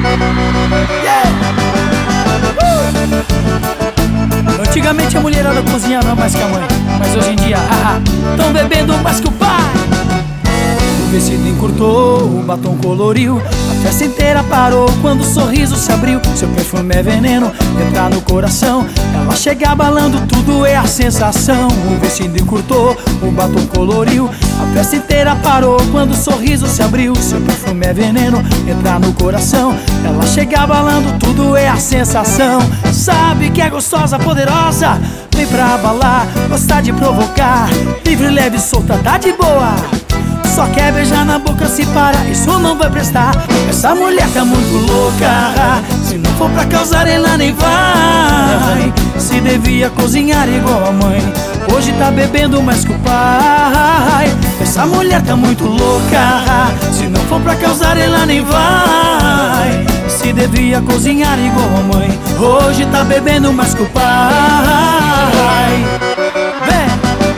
Yeah. Antigamente a mulherada cozinhava mais que a mãe, mas hoje em dia, tão bebendo mais que o pai. O vestido encurtou, o batom coloriu, a festa inteira parou quando o sorriso se abriu. Seu perfume é veneno, entra no coração. Ela chega abalando, tudo é a sensação. O vestido encurtou, o batom coloriu, a festa inteira parou quando o sorriso se abriu. Seu perfume é veneno, entra no coração. Ela chega abalando, tudo é a sensação. Sabe que é gostosa, poderosa, vem pra abalar, gosta de provocar. Livre, leve, solta, tá de boa. Só quer beijar na boca, se para, isso não vai prestar. Essa mulher tá muito louca, se não for pra causar ela nem vai. Se devia cozinhar igual a mãe, hoje tá bebendo mais que o pai. Essa mulher tá muito louca, se não for pra causar ela nem vai. Se devia cozinhar igual a mãe, hoje tá bebendo mais que o pai. Vem!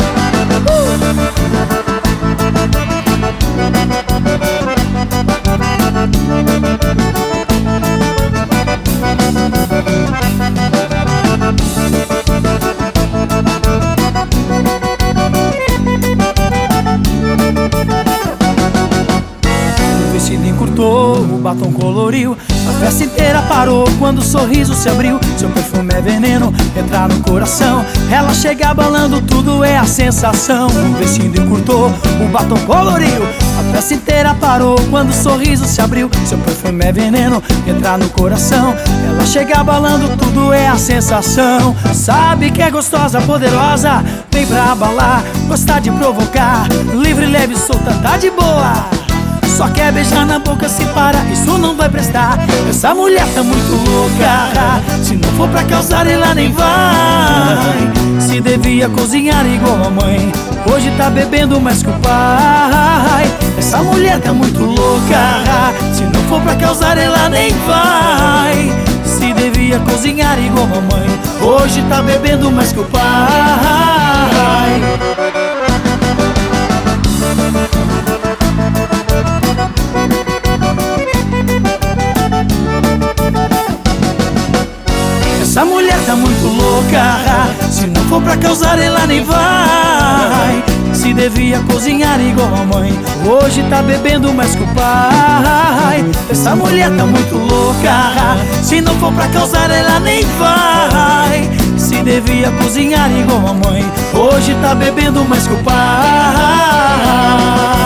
O vestido encurtou, o batom coloriu, a festa inteira parou quando o sorriso se abriu. Seu perfume é veneno, entra no coração. Ela chega abalando, tudo é a sensação. O vestido encurtou, o batom coloriu, a festa inteira parou quando o sorriso se abriu. Seu perfume é veneno, entra no coração. Ela chega abalando, tudo é a sensação. Sabe que é gostosa, poderosa, vem pra abalar, gosta de provocar. Livre, leve, solta, tá de boa. Só quer beijar na boca, se para, isso não vai prestar. Essa mulher tá muito louca, se não for pra causar ela nem vai. Se devia cozinhar igual a mãe, hoje tá bebendo mais que o pai. Essa mulher tá muito louca, se não for pra causar ela nem vai. Se devia cozinhar igual a mãe, hoje tá bebendo mais que o pai. Essa mulher tá muito louca, se não for pra causar ela nem vai. Se devia cozinhar igual a mãe, hoje tá bebendo mais que o pai. Essa mulher tá muito louca, se não for pra causar ela nem vai. Se devia cozinhar igual a mãe, hoje tá bebendo mais que o pai.